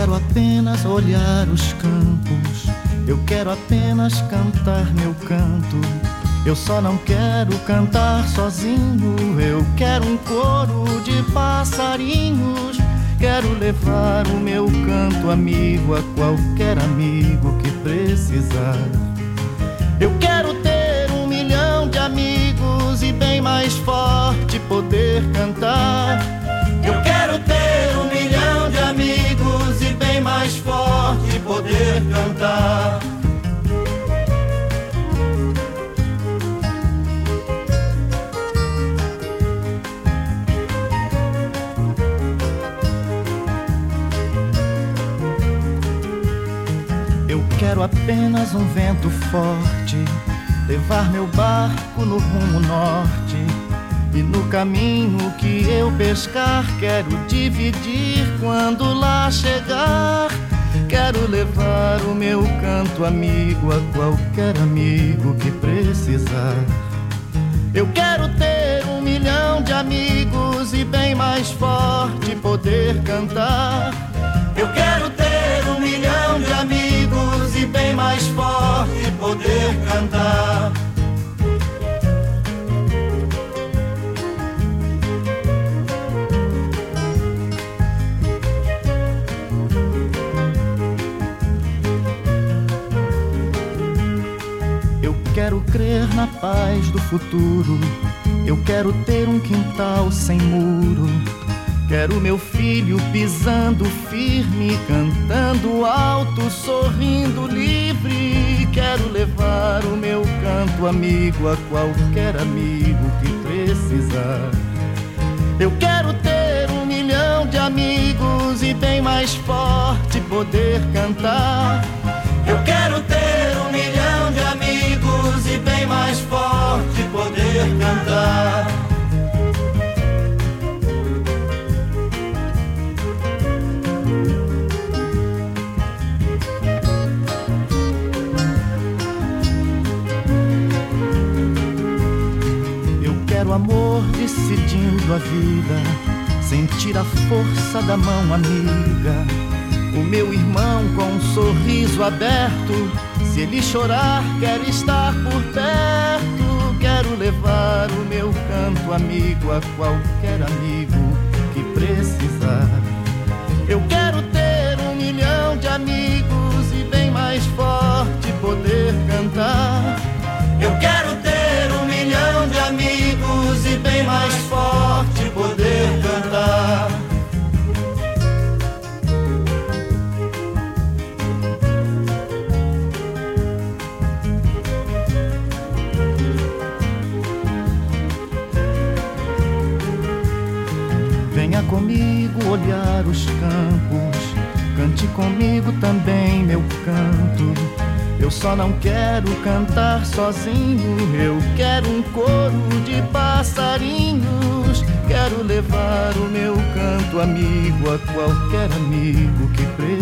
quero apenas olhar os campos, eu quero apenas cantar meu canto. Eu só não quero cantar sozinho, eu quero um coro de passarinhos. Quero levar o meu canto amigo a qualquer amigo que precisar. Eu quero ter 1 milhão de amigos e bem mais forte poder cantar. Eu quero ter 1 milhão de amigos e bem mais forte poder cantar. Eu quero apenas um vento forte, levar meu barco no rumo norte. E no caminho que eu pescar, quero dividir quando lá chegar. Quero levar o meu canto amigo a qualquer amigo que precisar. Eu quero ter 1 milhão de amigos e bem mais forte poder cantar. Eu quero ter 1 milhão de amigos e bem mais forte poder cantar. Eu quero crer na paz do futuro, eu quero ter um quintal sem muro. Quero meu filho pisando firme, cantando alto, sorrindo livre. Quero levar o meu canto amigo a qualquer amigo que precisar. Eu quero ter 1 milhão de amigos e bem mais forte poder cantar. Eu quero ter 1 milhão de amigos e bem mais forte poder cantar. Quero amor decidindo a vida, sentir a força da mão amiga. O meu irmão com um sorriso aberto, se ele chorar quer estar por perto. Quero levar o meu canto amigo a qualquer amigo que precisar. Eu quero ter 1 milhão de amigos e bem mais forte poder cantar. Eu quero ter 1 milhão de amigos e bem mais forte poder cantar. Venha comigo olhar os campos, cante comigo também meu canto. Eu só não quero cantar sozinho, eu quero um coro de passarinhos. Quero levar o meu canto amigo a qualquer amigo que precisa.